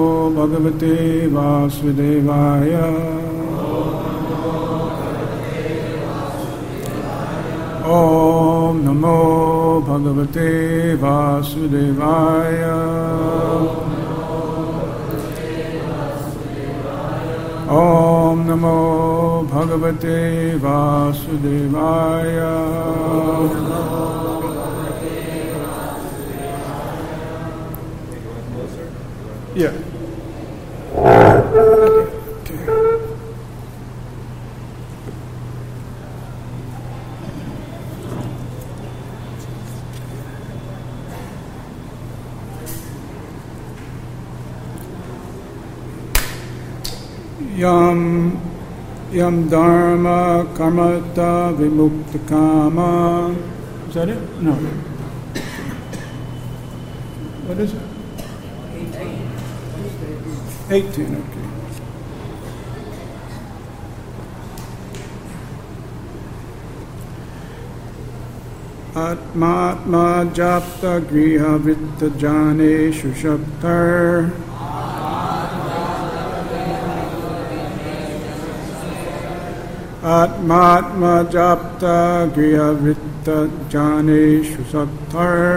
Bhagavate Vasudevaya. Om Namo Bhagavate Vasudevaya. Om Namo Bhagavate Vasudevaya. Yeah. Yam dharma karmata vimukta kama. Is that it? No. What is it? 18, okay. Atma japta griha vritta jane shushaptar. Atma japta griha vritta jane shushaptar.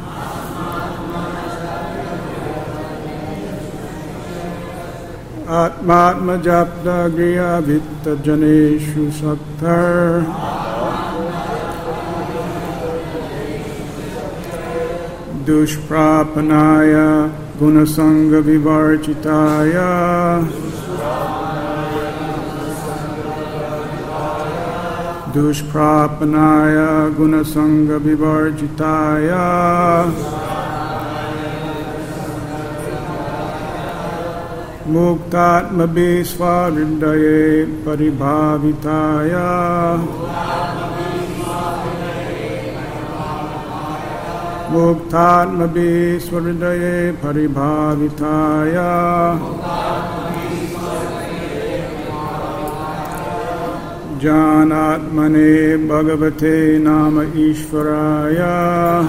Atma japta griha vritta jane shushaptar. Dushprapanaya gunasanga vivarchitaya. Dushprapanaya gunasanga vivarchitaya. Muktatma bisvarindaye paribhavitaya. Muktatma bisvarindaye paribhavitaya. Janatmane bhagavate nama ishvaraya.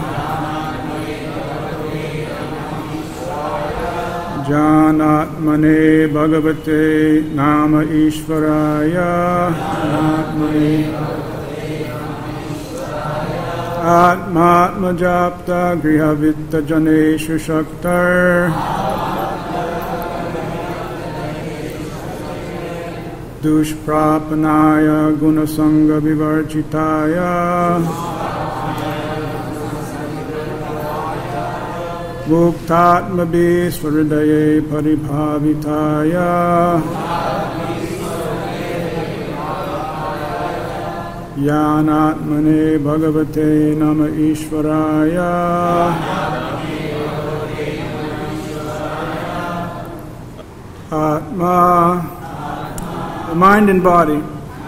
Janatmane bhagavate nama ishvaraya. Atma japta griha vitta janeshu shaktar. Dushprapanaya gunasanga vivarchitaya. Muktatma bisvarindaye paribhavitaya. Yanatmane bhagavate nama ishvaraya. Atma, the mind and body.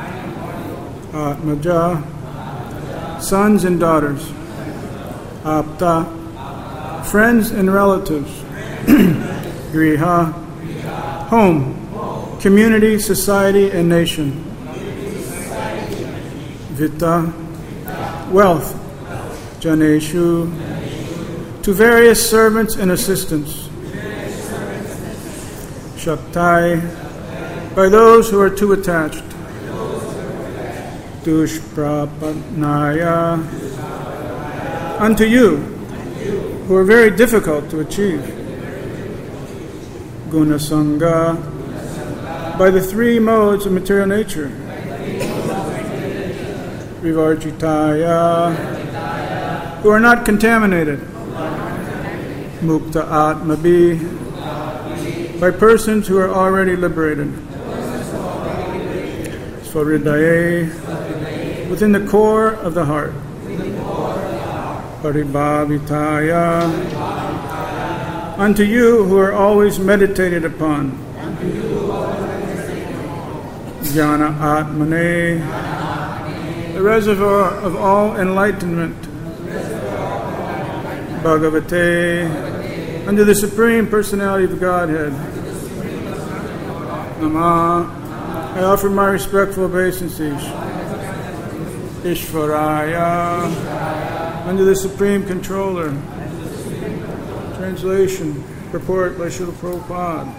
Atmaja, sons and daughters. Apta, friends and relatives. Griha, home, community, society, and nation. Vitta, wealth. Janeshu, to various servants and assistants. Shaktai, by those who are too attached. Dushprapanaya, unto you, who are very difficult to achieve. Gunasanga, by the three modes of material nature. Vivarchitaya, who are not contaminated. Mukta Atmabi, by persons who are already liberated. Svaridaye, within the core of the heart. Paribhavitaya, unto you who are always meditated upon. Jnana Atmane, the reservoir of all enlightenment. Bhagavate, under the Supreme Personality of Godhead. Nama, I offer my respectful obeisances. Ishvaraya, under the Supreme Controller. Translation. Purport by Srila Prabhupada.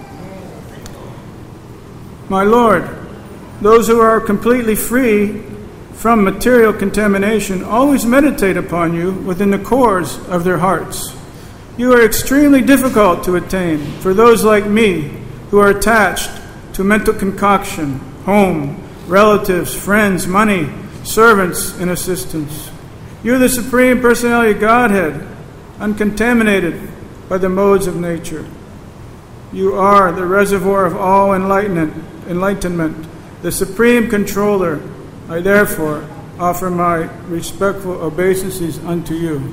My Lord, those who are completely free from material contamination always meditate upon you within the cores of their hearts. You are extremely difficult to attain for those like me who are attached to mental concoction, home, relatives, friends, money, servants, and assistants. You are the Supreme Personality of Godhead, uncontaminated by the modes of nature. You are the reservoir of all enlightenment, the Supreme Controller. I therefore offer my respectful obeisances unto you.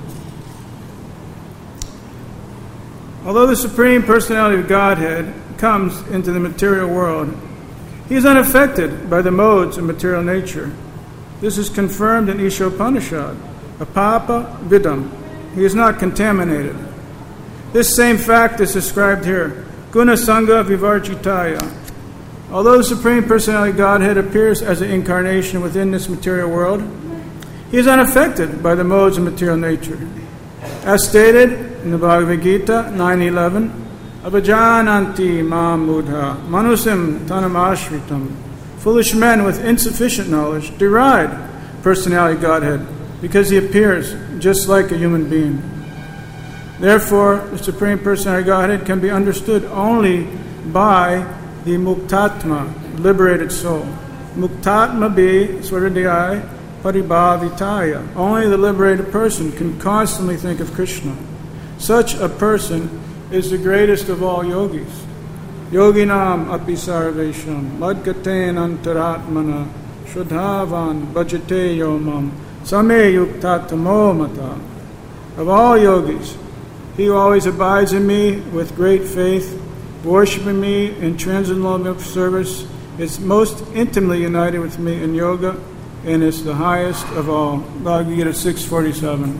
Although the Supreme Personality of Godhead comes into the material world, he is unaffected by the modes of material nature. This is confirmed in Ishopanishad. Apapa vidam. He is not contaminated. This same fact is described here. Guna Sangha Vivarjitaya. Although the Supreme Personality of Godhead appears as an incarnation within this material world, he is unaffected by the modes of material nature. As stated in the Bhagavad Gita 9:11, Avajananti mam mudha manusim tanamashritam. Foolish men with insufficient knowledge deride Personality of Godhead because he appears just like a human being. Therefore, the Supreme Personality of Godhead can be understood only by the Muktatma, liberated soul. Muktatma be Swaradhyaya Paribhavitaya. Only the liberated person can constantly think of Krishna. Such a person is the greatest of all yogis. Yoginam api sarvesham madgaten antaratmana shuddhavan bhajate yomam same yuktatamo mata. Of all yogis, he who always abides in me with great faith, worshiping me in transcendental service, is most intimately united with me in yoga and is the highest of all. Bhagavad Gita 6:47.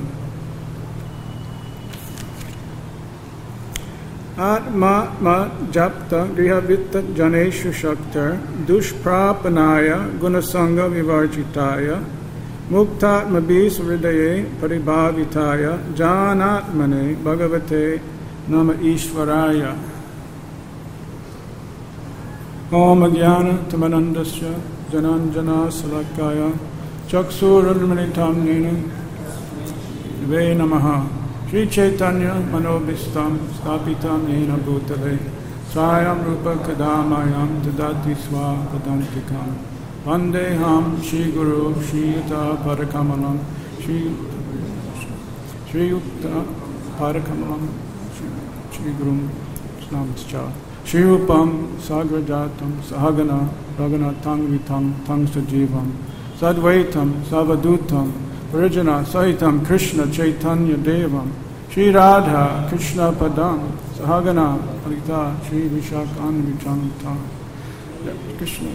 Atma ma japta grihavitta janeshu shaktar dushprapanaya gunasanga vivarjitaya muktatma bis hridaye paribhavitaya janatmane bhagavate nama ishvaraya. Om Ajnana Tamanandasya Jananjana Salakaya Chaksurunmanitam Nena Ve Namaha Sri Chaitanya Manobhistam Stapitam Yena Bhutale Swayam Rupa Kadamayam Dadati Swa Padantikam Vandeham Shri Guru Shri Yuta Parakamalam Shri Yuta Parakamalam Shri Guru Snamscha Shri Rupam Sagrajatam Sahagana Raghunatang Vitam Tang Sajivam Sadvaitam Savadutam Varijana Sahitam Krishna Chaitanya Devam Shri Radha Krishna Padam Sahagana Alita Shri Vishakan Vichamta Krishna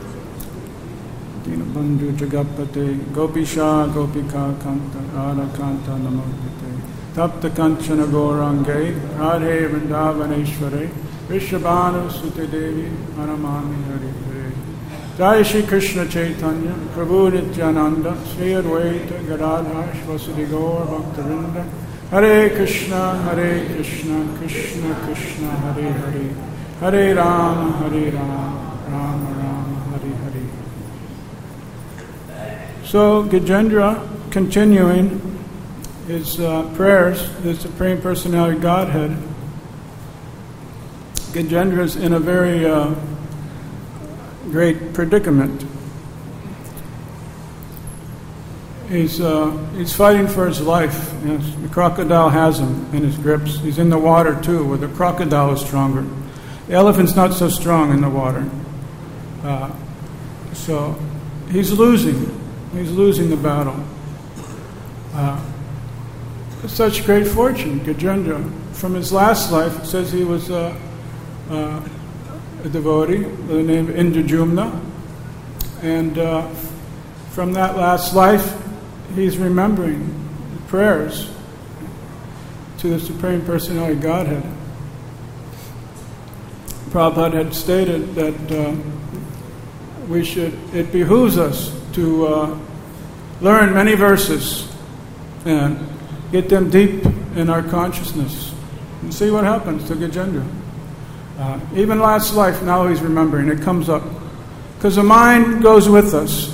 Dina Bandhu Jagapate Gopisha Gopika Kanta Radha Kanta Namokite Tapta Kanchana Gaurange Radhe Vrindavaneshware Vishabhanu Sute Devi Anamami Hari Hare. Jai Shri Krishna Chaitanya Prabhu Nityananda Sri Advaita Gadadhar Vasudhi Gaur Bhaktavinda Hare Krishna Krishna Krishna Hare Hare Hare Rama Rama Rama Hare Hare. So Gajendra, continuing his prayers to the Supreme Personality of Godhead, Gajendra is in a very great predicament. He's fighting for his life. Yes, the crocodile has him in his grips. He's in the water too, where the crocodile is stronger. The elephant's not so strong in the water. So he's losing. He's losing the battle. Such great fortune, Gajendra. From his last life, it says he was a devotee by the name of Indrajumna. And from that last life, he's remembering the prayers to the Supreme Personality of Godhead. Prabhupada had stated that it behooves us to learn many verses and get them deep in our consciousness. And see what happens to Gajendra. Even last life, now he's remembering. It comes up. Because the mind goes with us.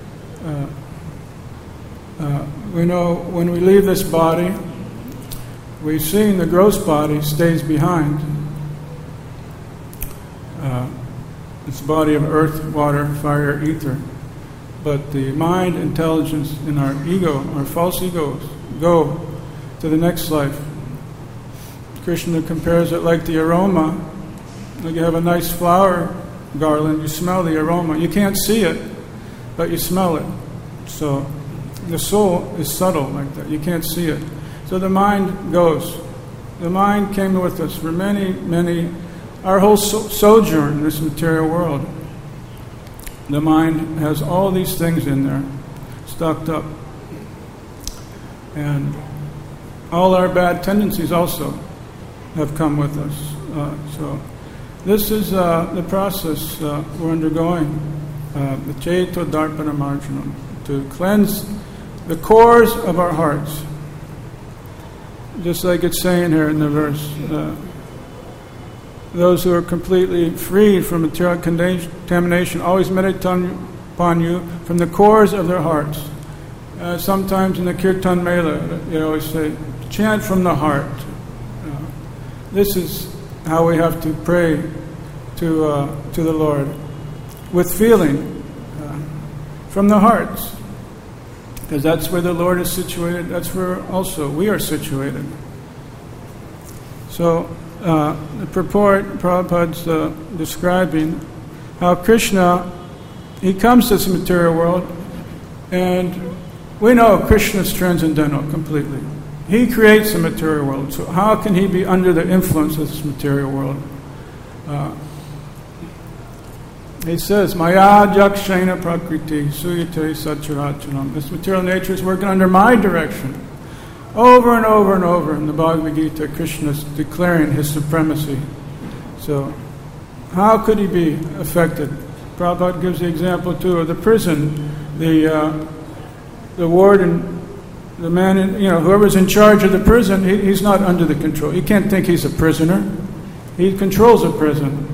We know when we leave this body, we've seen the gross body stays behind. It's a body of earth, water, fire, ether. But the mind, intelligence, and our ego, our false egos, go to the next life. Krishna compares it like the aroma. Like you have a nice flower garland, you smell the aroma. You can't see it, but you smell it. So the soul is subtle like that. You can't see it. So the mind goes. The mind came with us for many, our whole sojourn in this material world. The mind has all these things in there, stocked up. And all our bad tendencies also have come with us. So this is the process we're undergoing, the Chaito Darpana Marjanam, to cleanse the cores of our hearts. Just like it's saying here in the verse, those who are completely freed from material contamination always meditate upon you from the cores of their hearts. Sometimes in the Kirtan Mela, they always say, chant from the heart. This is how we have to pray to the Lord, with feeling, from the hearts. Because that's where the Lord is situated, that's where also we are situated. So, the purport, Prabhupada's describing how Krishna, he comes to this material world, and we know Krishna is transcendental completely. He creates the material world, so how can he be under the influence of this material world? He says, Maya Jakshena Prakriti Suyate Satcharacharam. This material nature is working under my direction. Over and over and over in the Bhagavad Gita, Krishna is declaring his supremacy. So, how could he be affected? Prabhupada gives the example too of the prison. The warden, the man, whoever's in charge of the prison, he's not under the control. He can't think he's a prisoner. He controls a prison.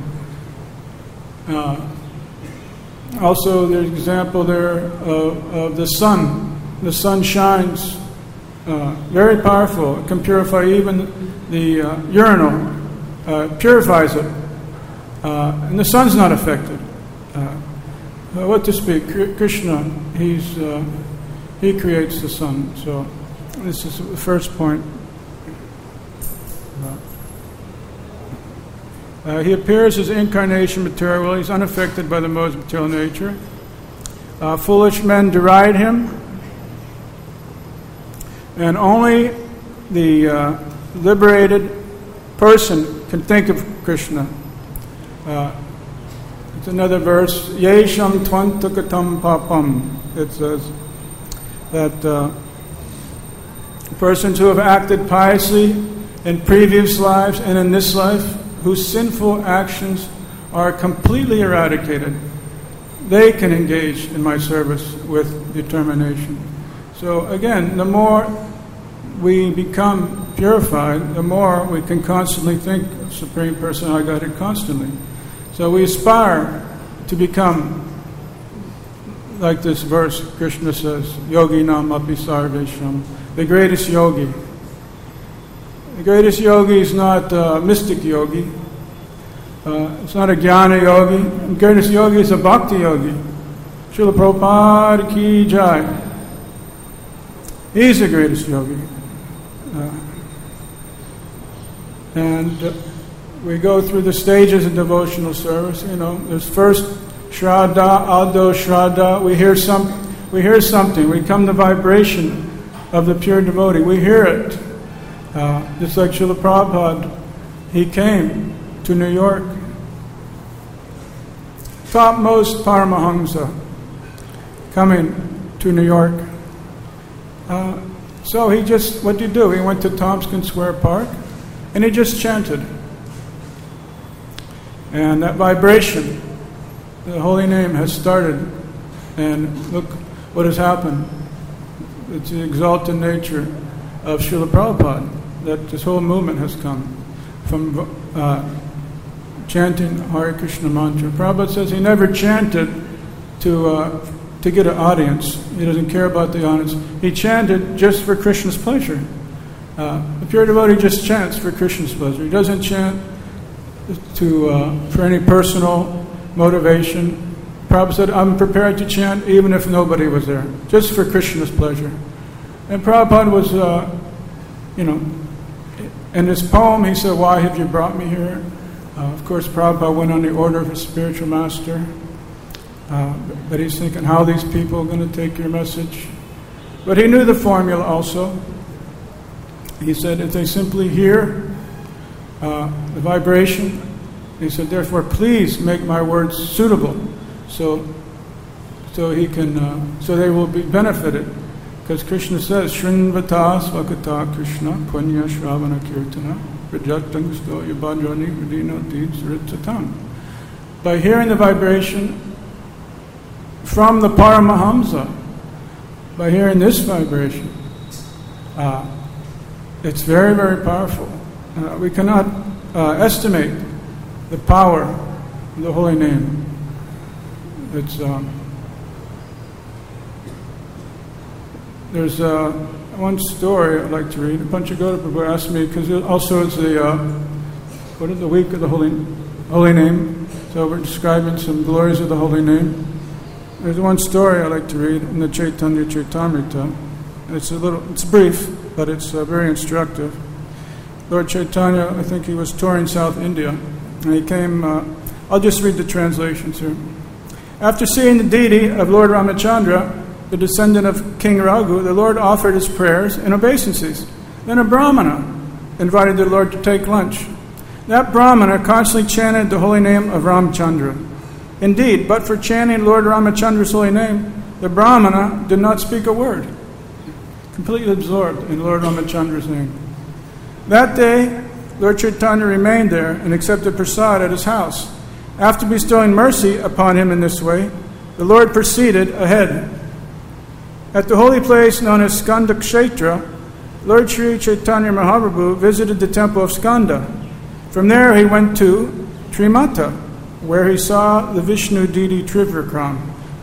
Also, there's an example there of the sun. The sun shines. Very powerful. It can purify even the urinal. Purifies it. And the sun's not affected. What to speak? Krishna, he creates the sun. So this is the first point. He appears as incarnation material. He's unaffected by the modes of material nature. Foolish men deride him. And only the liberated person can think of Krishna. It's another verse, Yesham Tvantakatam Papam. It says that persons who have acted piously in previous lives and in this life, whose sinful actions are completely eradicated, they can engage in my service with determination. So again, the more we become purified, the more we can constantly think of Supreme Personality Godhead constantly. So we aspire to become, like this verse, Krishna says, Yogi Nam Api Sarvesham, the greatest yogi. The greatest yogi is not a mystic yogi. It's not a jnana yogi. The greatest yogi is a bhakti yogi. Srila Prabhupada ki jai. He's the greatest yogi. And we go through the stages of devotional service. There's first Shraddha, Aldo Shraddha. We hear something. We come to vibration of the pure devotee. We hear it. Just like Srila Prabhupada, he came to New York. Topmost Paramahamsa coming to New York. So he just, what did he do? He went to Tompkins Square Park and he just chanted. And that vibration, the holy name has started. And look what has happened. It's the exalted nature of Srila Prabhupada. that this whole movement has come from chanting Hare Krishna mantra. Prabhupada says he never chanted to get an audience. He doesn't care about the audience. He chanted just for Krishna's pleasure. The pure devotee just chants for Krishna's pleasure. He doesn't chant for any personal motivation. Prabhupada said, I'm prepared to chant even if nobody was there, just for Krishna's pleasure. And Prabhupada was, in his poem he said, why have you brought me here? Of course, Prabhupada went on the order of his spiritual master. But he's thinking, how are these people are going to take your message? But he knew the formula also. He said, if they simply hear the vibration, he said, therefore, please make my words suitable, so they will be benefited. Because Krishna says, Shrinvata Svakata Krishna Punya Shravana Kirtana Rajatang Sto Yabhadrani Vidino Deeds Ritsatam. By hearing the vibration from the Paramahamsa, by hearing this vibration, it's very, very powerful. We cannot estimate the power of the holy name. It's there's one story I'd like to read. Panchagoda Prabhu asked me, because also it's the week of the holy name, so we're describing some glories of the holy name. There's one story I like to read in the Chaitanya Chaitamrita. It's brief, but it's very instructive. Lord Chaitanya, I think he was touring South India, and he came, I'll just read the translations here. After seeing the deity of Lord Ramachandra, the descendant of King Raghu, the Lord offered his prayers and obeisances. Then a Brahmana invited the Lord to take lunch. That Brahmana constantly chanted the holy name of Ramchandra. Indeed, but for chanting Lord Ramachandra's holy name, the Brahmana did not speak a word, completely absorbed in Lord Ramachandra's name. That day, Lord Chaitanya remained there and accepted prasad at his house. After bestowing mercy upon him in this way, the Lord proceeded ahead. At the holy place known as Skanda Kshetra, Lord Sri Chaitanya Mahaprabhu visited the temple of Skanda. From there he went to Trimata, where he saw the Vishnu deity Trivikram.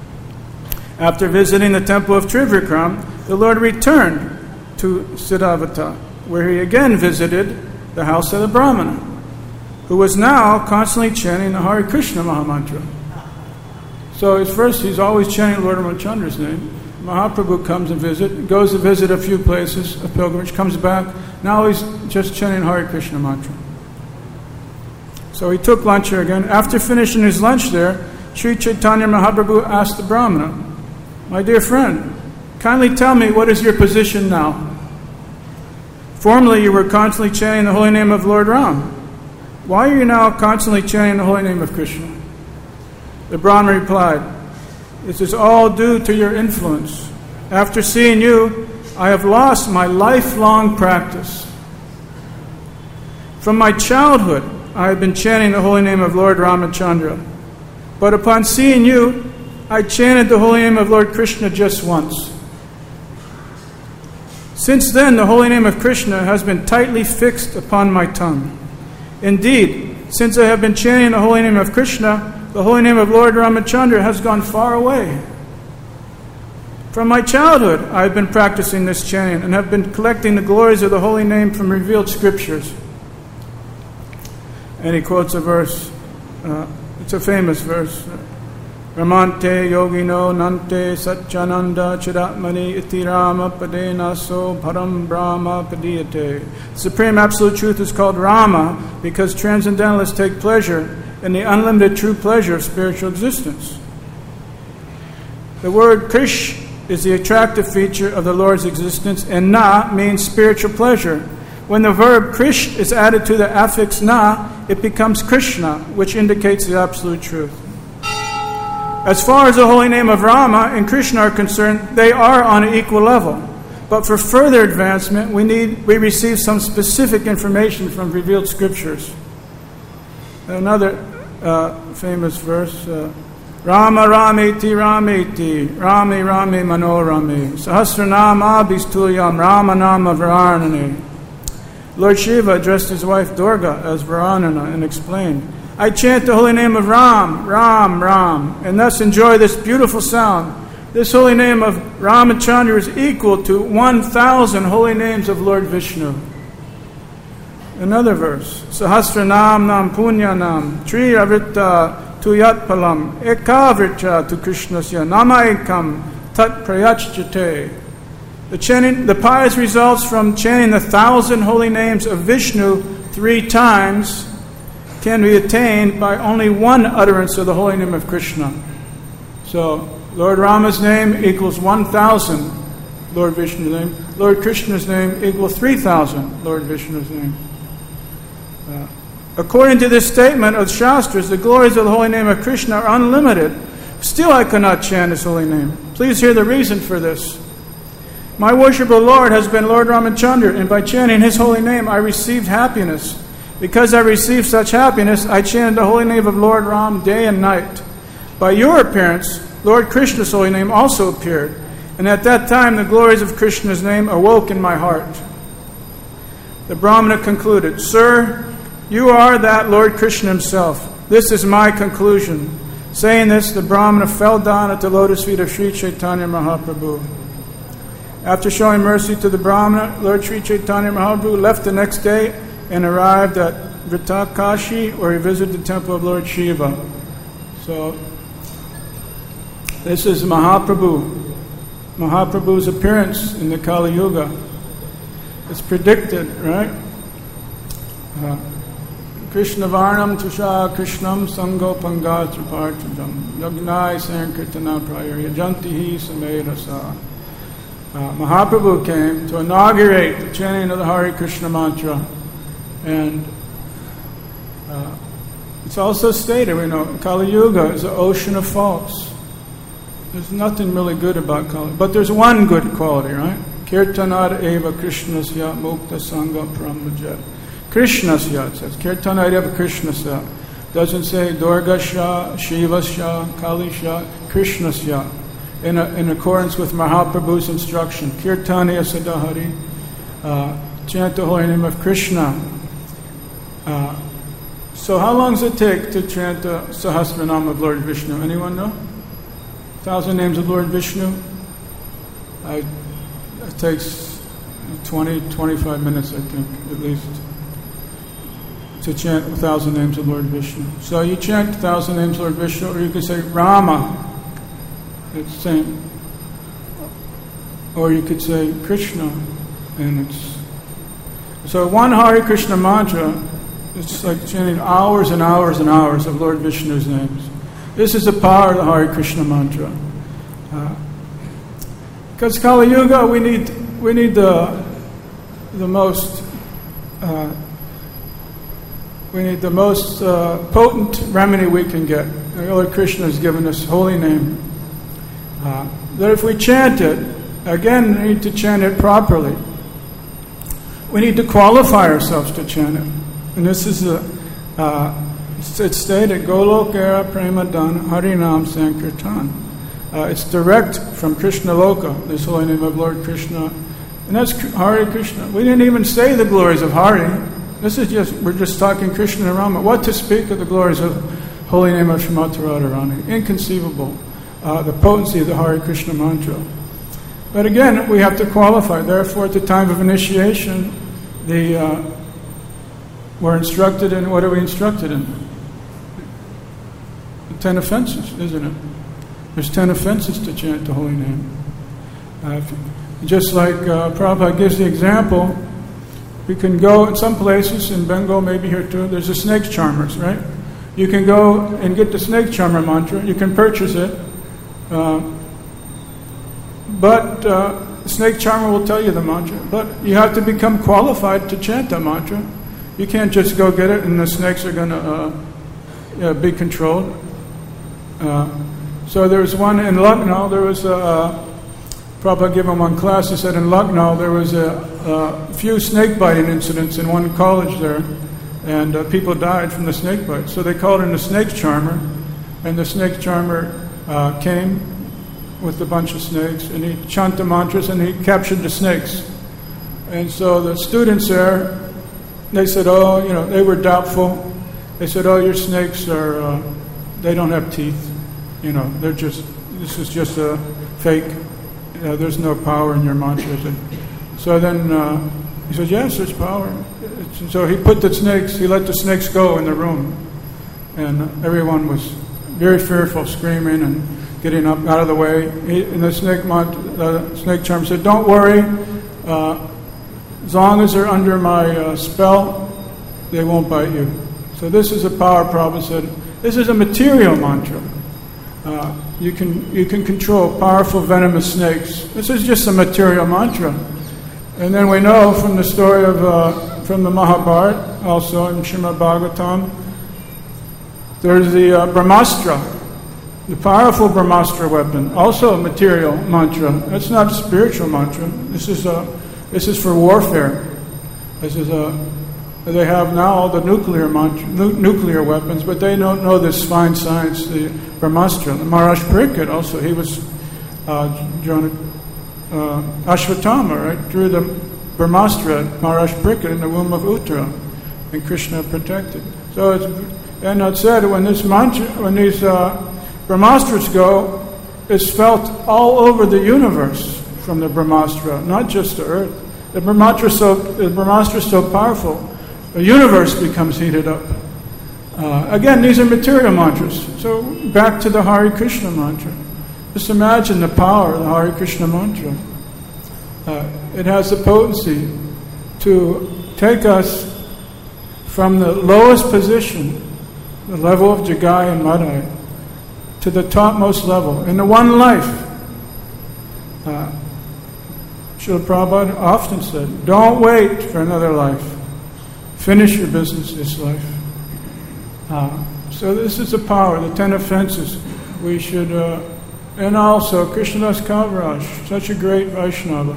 After visiting the temple of Trivikram, the Lord returned to Siddhavata, where he again visited the house of the Brahmana, who was now constantly chanting the Hare Krishna Mahamantra. So at first he's always chanting Lord Ramachandra's name. Mahaprabhu comes and goes to visit a few places, a pilgrimage, comes back. Now he's just chanting Hare Krishna mantra. So he took lunch here again. After finishing his lunch there, Sri Chaitanya Mahaprabhu asked the Brahmana, my dear friend, kindly tell me, what is your position now? Formerly you were constantly chanting the holy name of Lord Ram. Why are you now constantly chanting the holy name of Krishna? The Brahmana replied, this is all due to your influence. After seeing you, I have lost my lifelong practice. From my childhood, I have been chanting the holy name of Lord Ramachandra. But upon seeing you, I chanted the holy name of Lord Krishna just once. Since then, the holy name of Krishna has been tightly fixed upon my tongue. Indeed, since I have been chanting the holy name of Krishna, the holy name of Lord Ramachandra has gone far away. From my childhood, I have been practicing this chanting and have been collecting the glories of the holy name from revealed scriptures. And he quotes a verse. It's a famous verse. Ramante yogino nante satchananda chidatmani iti rama padena so param brahma padiyate. Supreme Absolute Truth is called Rama because transcendentalists take pleasure in the unlimited true pleasure of spiritual existence. The word Krish is the attractive feature of the Lord's existence, and Na means spiritual pleasure. When the verb Krish is added to the affix Na, it becomes Krishna, which indicates the absolute truth. As far as the holy name of Rama and Krishna are concerned, they are on an equal level. But for further advancement, we receive some specific information from revealed scriptures. Another famous verse, Rama Rameti Rameti, Rami Rami Manorami, Sahasranama Bistuyam, Rama Nama Varanani. Lord Shiva addressed his wife Durga as Varanana and explained, I chant the holy name of Ram, Ram, Ram, and thus enjoy this beautiful sound. This holy name of Ramachandra is equal to 1,000 holy names of Lord Vishnu. Another verse, Sahasranam Nam Punyanam, Tri Avrita Tuyat Palam, Ekavricha to Krishnasya, Namaikam Tat Prayachjate. The pious results from chanting the 1,000 holy names of Vishnu 3 times can be attained by only one utterance of the holy name of Krishna. So, Lord Rama's name equals 1,000 Lord Vishnu's name. Lord Krishna's name equals 3,000 Lord Vishnu's name. According to this statement of Shastras, the glories of the holy name of Krishna are unlimited. Still I cannot chant his holy name. Please hear the reason for this. My worshipful Lord has been Lord Ramachandra, and by chanting his holy name I received happiness. Because I received such happiness, I chanted the holy name of Lord Ram day and night. By your appearance, Lord Krishna's holy name also appeared, and at that time the glories of Krishna's name awoke in my heart. The Brahmana concluded, Sir, you are that Lord Krishna himself. This is my conclusion. Saying this, the Brahmana fell down at the lotus feet of Sri Chaitanya Mahaprabhu. After showing mercy to the Brahmana, Lord Sri Chaitanya Mahaprabhu left the next day and arrived at Vritakashi, where he visited the temple of Lord Shiva. So, this is Mahaprabhu's appearance in the Kali Yuga. It's predicted, right? Krishna Varnam Tusha Krishnam Sango Pangatrapartajam Yagnai Sankirtana Prayar Yajantihi Samedasa. Mahaprabhu came to inaugurate the chanting of the Hare Krishna mantra, and it's also stated, we know, Kali Yuga is an ocean of faults. There's nothing really good about Kali, but there's one good quality, right? Kirtanad eva Krishnasya mukta sangha pramajat. Krishnasya, it says. Kirtanad eva Krishnasya. Doesn't say Durgasya, Shivasya, Kalisya, Krishnasya. In accordance with Mahaprabhu's instruction. Kirtaniya Sadahari. Chant the holy name of Krishna. So how long does it take to chant the Sahasranam of Lord Vishnu? Anyone know? 1,000 names of Lord Vishnu? It takes 20-25 minutes, I think, at least, to chant 1,000 names of Lord Vishnu. So you chant 1,000 names of Lord Vishnu, or you can say Rama. It's the same. Or you could say Krishna, and it's... So one Hare Krishna mantra, it's like chanting hours and hours and hours of Lord Vishnu's names. This is the power of the Hare Krishna mantra. Because Kali Yuga, we need the most potent remedy we can get. Lord Krishna has given us holy name. That if we chant it, again, we need to chant it properly. We need to qualify ourselves to chant it. And this is it's stated, Golokera Premadan Harinam Sankirtan. It's direct from Krishna Loka, this holy name of Lord Krishna. And that's Hare Krishna. We didn't even say the glories of Hare. We're just talking Krishna and Rama. What to speak of the glories of holy name of Srimati Radharani? Inconceivable. The potency of the Hare Krishna mantra. But again, we have to qualify. Therefore, at the time of initiation, we're instructed in, what are we instructed in? 10 offenses, isn't it? There's 10 offenses to chant the holy name. Just like Prabhupada gives the example, we can go in some places, in Bengal, maybe here too, there's the snake charmers, right? You can go and get the snake charmer mantra, you can purchase it, but snake charmer will tell you the mantra, but you have to become qualified to chant that mantra. You can't just go get it and the snakes are going to be controlled. So there was one in Lucknow, there was Prabhupada gave him one class, he said in Lucknow there was a few snake biting incidents in one college there, and people died from the snake bite. So they called in the snake charmer, and the snake charmer came with a bunch of snakes, and he chanted the mantras and he captured the snakes. And so the students there they said, they were doubtful. They said, your snakes are, they don't have teeth. This is just a fake. There's no power in your mantras. So then he said, yes, there's power. So he let the snakes go in the room. And everyone was very fearful, screaming and getting up out of the way. And the snake charmer said, don't worry. As long as they're under my spell, they won't bite you. So this is a power Prabhupada said. This is a material mantra. You can control powerful venomous snakes. This is just a material mantra. And then we know from the story of from the Mahabharata, also in Srimad Bhagavatam, there's the Brahmastra, the powerful Brahmastra weapon, also a material mantra. It's not a spiritual mantra. This is for warfare. They have now all the nuclear weapons, but they don't know this fine science, the Brahmastra. Maharaj Pariksit also, he was Ashwatthama, right? Drew the Brahmastra, Maharaj Pariksit, in the womb of Uttara, and Krishna protected. So it's said when these Brahmastras go, it's felt all over the universe from the Brahmastra, not just the earth. The Brahmastra is so powerful. The universe becomes heated up. Again, these are material mantras. So back to the Hare Krishna mantra. Just imagine the power of the Hare Krishna mantra. It has the potency to take us from the lowest position, the level of Jagai and Madai, to the topmost level, in the one life. Srila Prabhupada often said, don't wait for another life. Finish your business this life. So this is the power, the 10 offenses. We should, and also Krishnadas Kaviraj, such a great Vaishnava,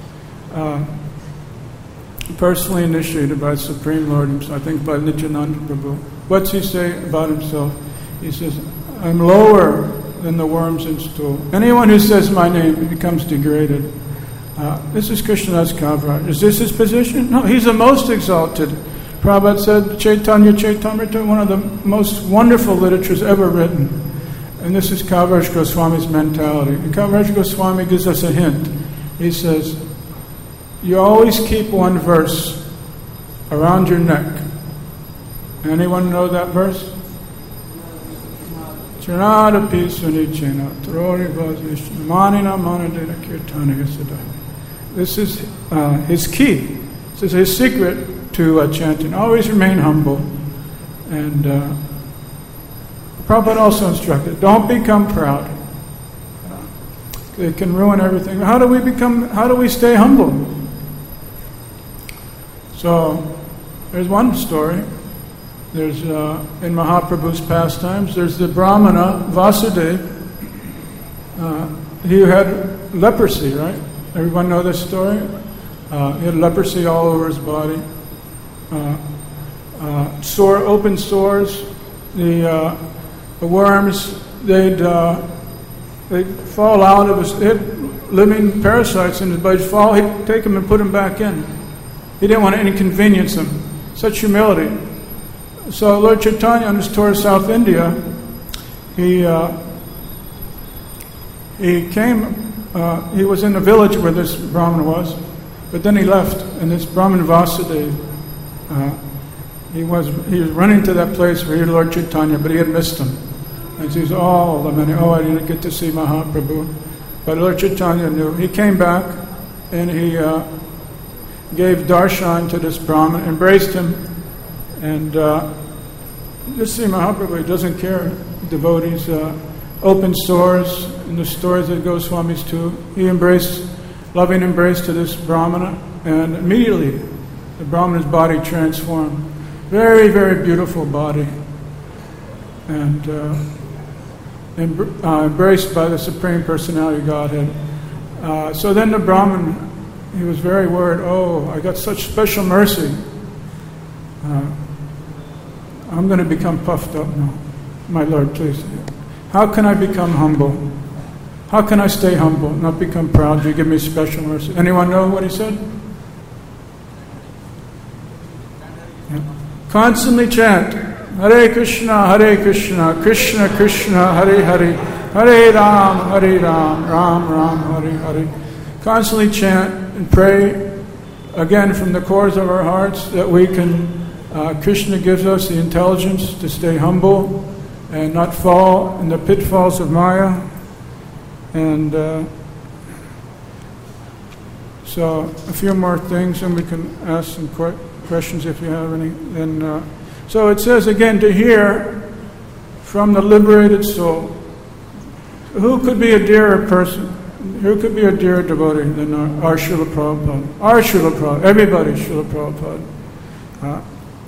personally initiated by Supreme Lord himself, I think by Nityananda Prabhu. What's he say about himself? He says, I'm lower than the worms in stool. Anyone who says my name becomes degraded. This is Krishnadas Kaviraj. Is this his position? No, he's the most exalted. Prabhupada said, Chaitanya Chaitamrita, one of the most wonderful literatures ever written. And this is Kaviraj Goswami's mentality. And Kaviraj Goswami gives us a hint. He says, you always keep one verse around your neck. Anyone know that verse? Chanadapi sunichena trori vazishna manina manadena kirtana yasada. This is his key. This is his secret to chanting. Always remain humble. And Prabhupada also instructed, don't become proud. It can ruin everything. How do we stay humble? So, there's one story. There's, in Mahaprabhu's pastimes, there's the Brahmana, Vasudeva. He had leprosy, right? Everyone know this story? He had leprosy all over his body. Open sores. The worms, they'd fall out of his head, living parasites in his body. He'd take them and put them back in. He didn't want to inconvenience them. Such humility. So Lord Chaitanya, on his tour of South India, he was in the village where this Brahmin was, but then he left, and this Brahmin Vasudeva, he was running to that place where he had Lord Chaitanya, but he had missed him. And he says, I didn't get to see Mahaprabhu. But Lord Chaitanya knew. He came back, and he gave darshan to this Brahmin, embraced him, and just see Mahaprabhu, he doesn't care. Devotees, open sores in the stories that Goswamis too. He embraced, loving embrace to this Brahmana, and immediately the Brahmana's body transformed. Very, very beautiful body. And embraced by the Supreme Personality of Godhead. So then the Brahman, he was very worried, I got such special mercy. I'm going to become puffed up now. My Lord, please. How can I become humble? How can I stay humble, not become proud? You give me special mercy. Anyone know what he said? Constantly chant, Hare Krishna, Krishna Krishna, Hare Hare, Hare Ram, Ram Ram, Hare Hare. Constantly chant and pray, again from the cores of our hearts, that we can, Krishna gives us the intelligence to stay humble and not fall in the pitfalls of Maya. And so a few more things, and we can ask some questions if you have any. And so it says again, to hear from the liberated soul. Who could be a dearer person? Who could be a dearer devotee than our Srila Prabhupada? Our Srila Prabhupada, everybody's Srila Prabhupada.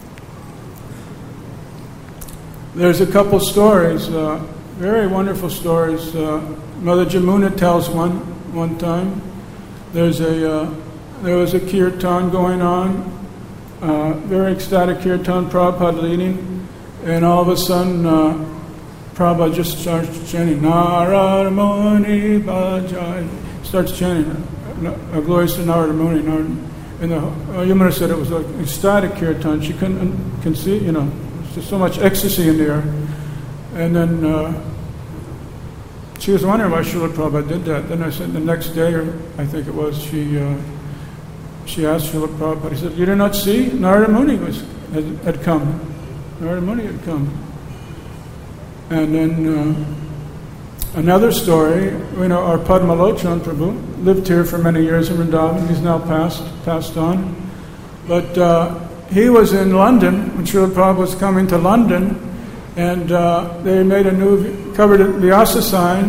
There's a couple stories, very wonderful stories. Mother Jamuna tells one time. There was a kirtan going on, very ecstatic kirtan, Prabhupada leading, and all of a sudden Prabhupada just starts chanting, Narada Muni Bhajai, starts chanting, glories to Narada Muni. And Yamuna said it was like ecstatic kirtan. She couldn't conceive, there's just so much ecstasy in the air. And then she was wondering why Srila Prabhupada did that. Then I said the next day, or I think it was, she asked Srila Prabhupada, he said, you did not see? Narada Muni had come. Narada Muni had come. And then another story, our Padmalochan Prabhu lived here for many years in Vrindavan. He's now passed on. But he was in London when Srila Prabhupada was coming to London, and they made covered a Vyasa sign,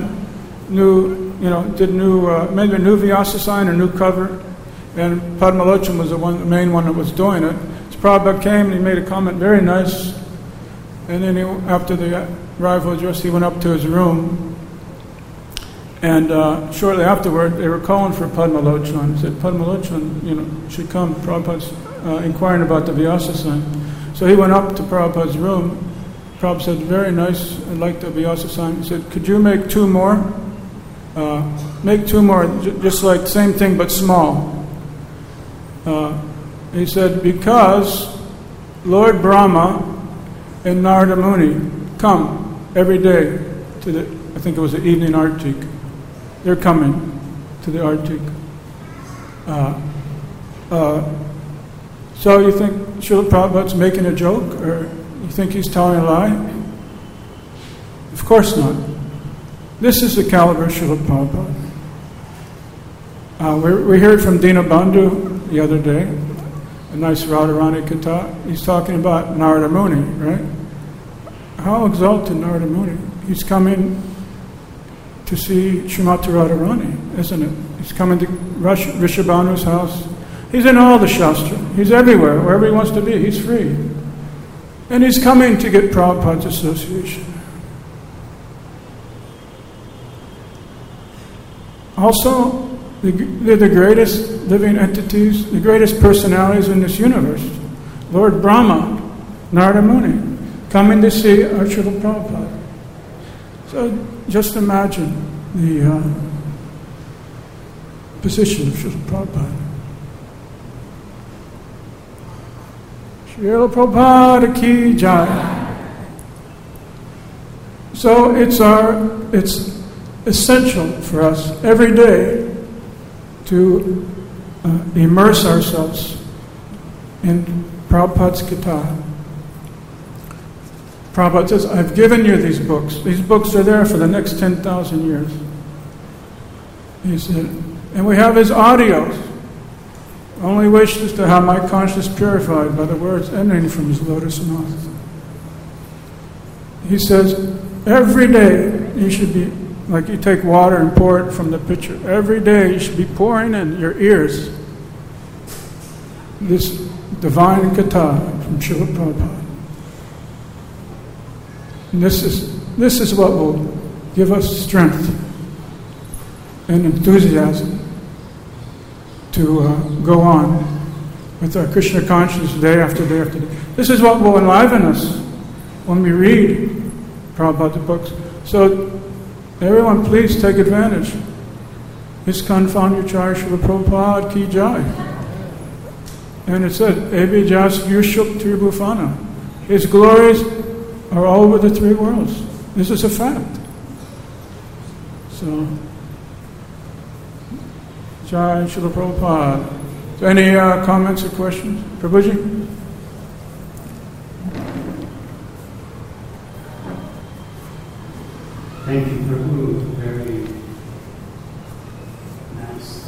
made a new Vyasa sign, a new cover, and Padmalochan was the main one that was doing it. So Prabhupada came and he made a comment, very nice, and then after the arrival address, he went up to his room, and shortly afterward, they were calling for Padmalochan. He said, Padmalochan, should come. Prabhupada's inquiring about the Vyasa sign. So he went up to Prabhupada's room. Prabhupada said, very nice, I like the Vyasa sign. He said, could you make two more? Make two more, just like same thing but small. He said, because Lord Brahma and Narada Muni come every day to I think it was the evening artik. They're coming to the artik. So you think Srila Prabhupada's making a joke, or you think he's telling a lie? Of course not. This is the caliber of Srila Prabhupada. We heard from Dinabandhu the other day, a nice Radharani Katha. He's talking about Narada Muni, right? How exalted Narada Muni. He's coming to see Srimati Radharani, isn't it? He's coming to Rishabhanu's house. He's in all the Shastra. He's everywhere. Wherever he wants to be, he's free. And he's coming to get Prabhupada's association. Also, they're the greatest living entities, the greatest personalities in this universe. Lord Brahma, Narada Muni, coming to see our Srila Prabhupada. So just imagine the position of Srila Prabhupada. Srila Prabhupada ki jai. So it's essential for us every day to immerse ourselves in Prabhupada's Gita. Prabhupada says, I've given you these books. These books are there for the next 10,000 years. He said, and we have his audios. Only wish is to have my conscience purified by the words emanating from his lotus mouth. He says, every day you should be, like you take water and pour it from the pitcher. Every day you should be pouring in your ears this divine Katha from Srila Prabhupada. And this is what will give us strength and enthusiasm to go on with our Krishna consciousness day after day after day. This is what will enliven us when we read Prabhupada books. So everyone, please take advantage. ISKCON Founder Acharya Srila Prabhupada ki jai. And it says, Ebi Jas Yushuk Tribhufana. His glories are all over the three worlds. This is a fact. So, Jai Srila Prabhupada. So any comments or questions? Prabhuji? Thank you, Prabhu. Very nice.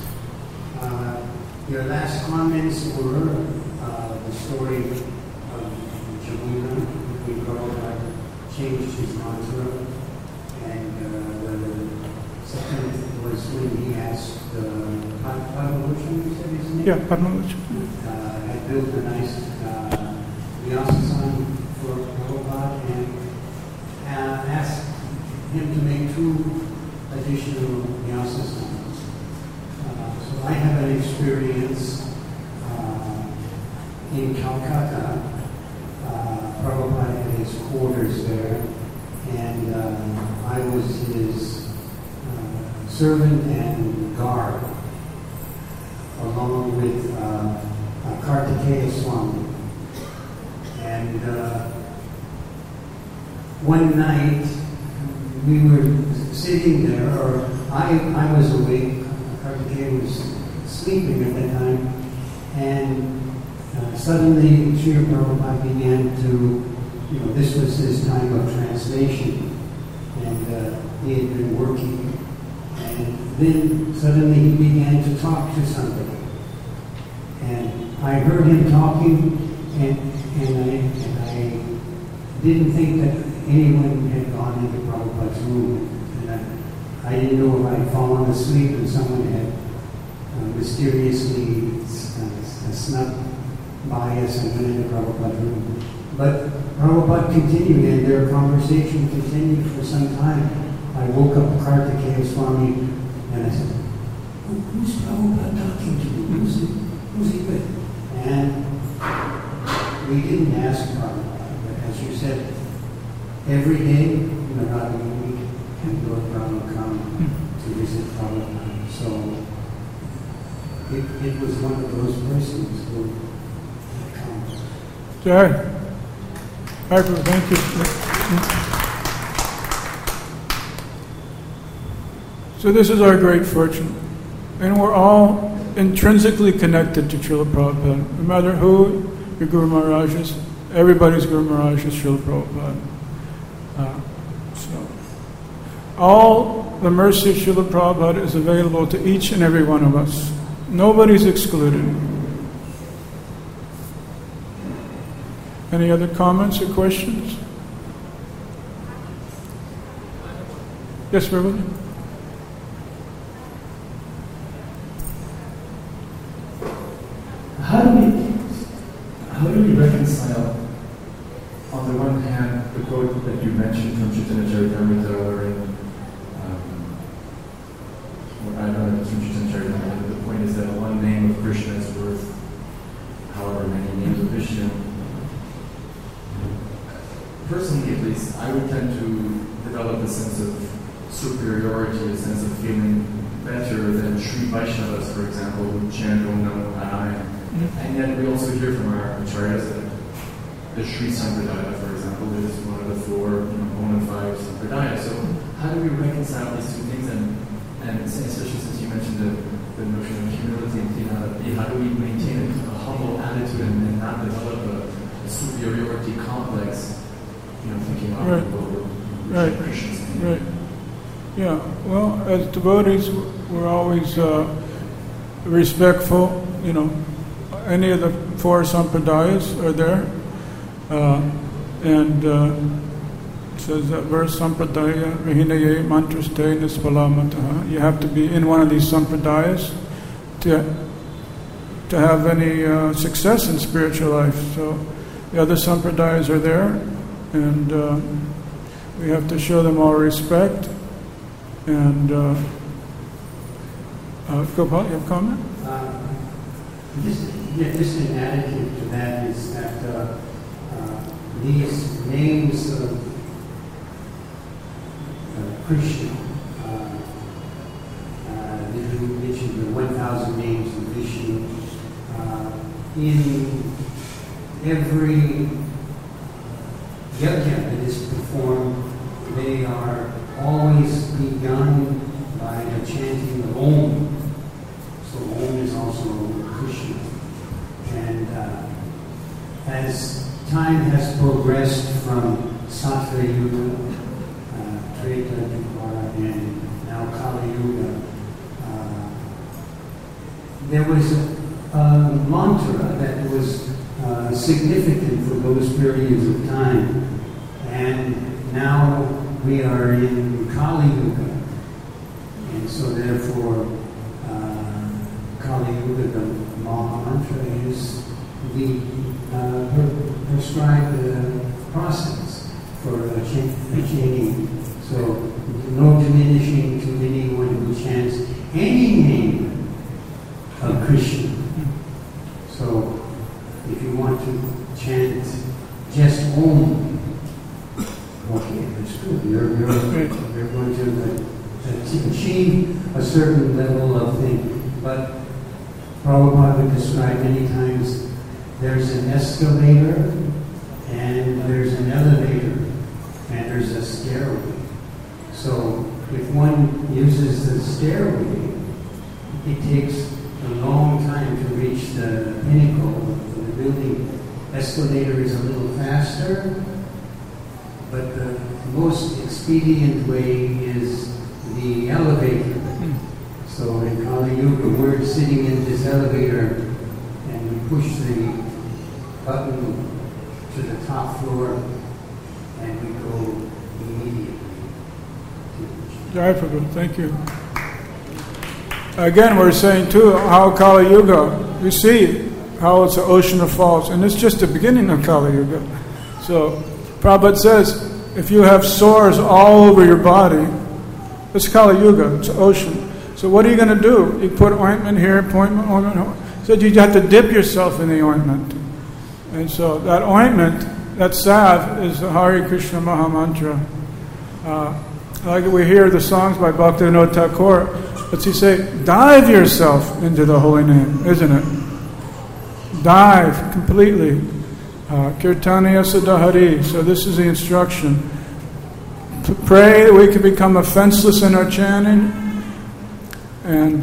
Your last comments were the story of Jamuna, when Prabhupada changed his mantra, and the second was when he asked Padmalochan, you said his name? Yeah, Padmalochan. Had built a nice Vyasa-san for Prabhupada and asked him to make 2 additional Vyasa-sons. So I have an experience in Calcutta. Prabhupada had his quarters there, and I was his servant and guard, along with Kartikeya Swami. And one night we were sitting there, or I was awake, Kartikeya was sleeping at that time, and suddenly Srila Prabhupada began to, this was his time of translation, and he had been working, and then suddenly he began to talk to somebody. And I heard him talking, and I didn't think that anyone had gone into Prabhupada's room. And I didn't know if I'd fallen asleep and someone had mysteriously snuck by us and went into Prabhupada's room. But Prabhupada continued, and their conversation continued for some time. I woke up Kartikeya Swami, and I said, who's Prabhupada talking to? Who's he with? And we didn't ask Prabhupada, but as you said, every day, about a week, and Lord Brahma come to visit Prabhupada. So it was one of those persons who comes. Jai. Harper, thank you. So this is our great fortune. And we're all intrinsically connected to Srila Prabhupada. No matter who your Guru Maharaj is, everybody's Guru Maharaj is Srila Prabhupada. So all the mercy of Srila Prabhupada is available to each and every one of us. Nobody's excluded. Any other comments or questions? Yes, Prabhupada? How do we reconcile, on the one hand, the quote that you mentioned from Chaitanya Charitamrita, wherein, I don't know if it's from Chaitanya Charitamrita, but the point is that one name of Krishna is worth however many names of Vishnu. Personally, at least, I would tend to develop a sense of superiority, a sense of feeling better than Sri Vaishnavas, for example, who chant Om Namo Narayana. And yet we also hear from our acharyas that the Sri Sampradaya, for example, is one of the 4 bona fide Sampradayas. So how do we reconcile these two things? And especially since you mentioned the notion of humility and Tinadati, how do we maintain a humble attitude and not develop a superiority complex, thinking about Right. Christians? Right. Yeah. Well, as devotees, we're always respectful. Any of the 4 sampradayas are there, and it says that verse sampradaya rahinaye mantraste nispalamataha. You have to be in one of these sampradayas to have any success in spiritual life. So the other sampradayas are there, and we have to show them all respect. And Gopal, you have a comment? Just an additive to that is that these names of Krishna, you mentioned the 1,000 names of Vishnu, in every yajna that is performed, they are always begun by the chanting of Om. So Om is also Krishna. And as time has progressed from Sattva Yuga, Treta, Dwapara, and now Kali Yuga, there was a mantra that was significant for those periods of time. And now we are in Kali Yuga. And so therefore, Kali Yuga, the Maha Mantra, is the prescribed process for chanting. So no diminishing to anyone who chants any name of Krishna. So if you want to chant just Om, okay, that's good. You're going to achieve a certain level of thing. But Prabhupada would describe many times there's an escalator and there's an elevator and there's a stairway. So if one uses the stairway, it takes a long time to reach the pinnacle of the building. Escalator is a little faster, but the most expedient way is the elevator. So in Kali Yuga, we're sitting in this elevator and we push the button to the top floor and we go immediately. Jai Prabhu, thank you. Again, we're saying too how Kali Yuga, you see how it's an ocean of faults, and it's just the beginning of Kali Yuga. So Prabhupada says, if you have sores all over your body, it's Kali Yuga, it's an ocean. So what are you going to do? You put ointment here, ointment. So you have to dip yourself in the ointment. And so that ointment, that salve, is the Hare Krishna Maha Mantra. Like we hear the songs by Bhaktivinoda Thakur, what's he say? Dive yourself into the holy name, isn't it? Dive completely. Kirtaniya Sadahari. So this is the instruction. To pray that we can become offenseless in our chanting, and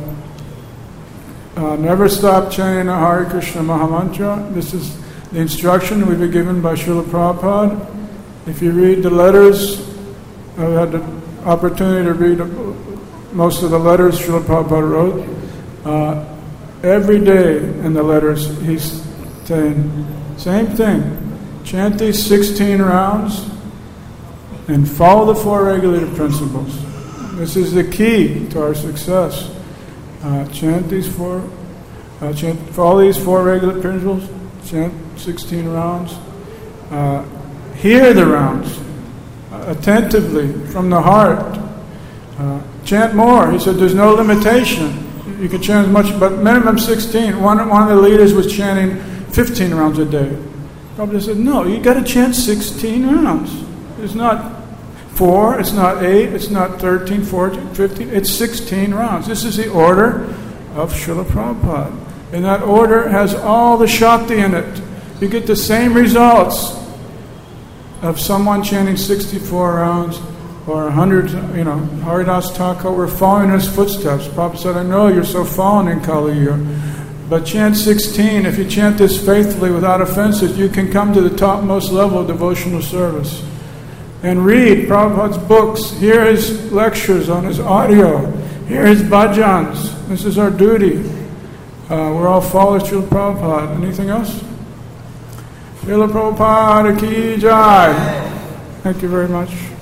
never stop chanting the Hare Krishna Maha Mantra. This is the instruction we've been given by Srila Prabhupada. If you read the letters, I've had the opportunity to read most of the letters Srila Prabhupada wrote. Every day in the letters he's saying, same thing, chant these 16 rounds and follow the 4 regulative principles. This is the key to our success. Chant these 4, follow these 4 regulative principles, chant 16 rounds. Hear the rounds attentively from the heart. Chant more. He said there's no limitation. You can chant as much, but minimum 16. One of the leaders was chanting 15 rounds a day. Prabhupada said, no, you got to chant 16 rounds. It's not 4, it's not 8, it's not 13, 14, 15, it's 16 rounds. This is the order of Srila Prabhupada. And that order has all the Shakti in it. You get the same results of someone chanting 64 rounds or 100, Haridas Thakur, we're following his footsteps. Prabhupada said, I know you're so fallen in Kali Yuga, but chant 16. If you chant this faithfully without offenses, you can come to the topmost level of devotional service. And read Prabhupada's books, hear his lectures on his audio, hear his bhajans. This is our duty. We're all followers of Srila Prabhupada. Anything else? Srila Prabhupada ki jai. Thank you very much.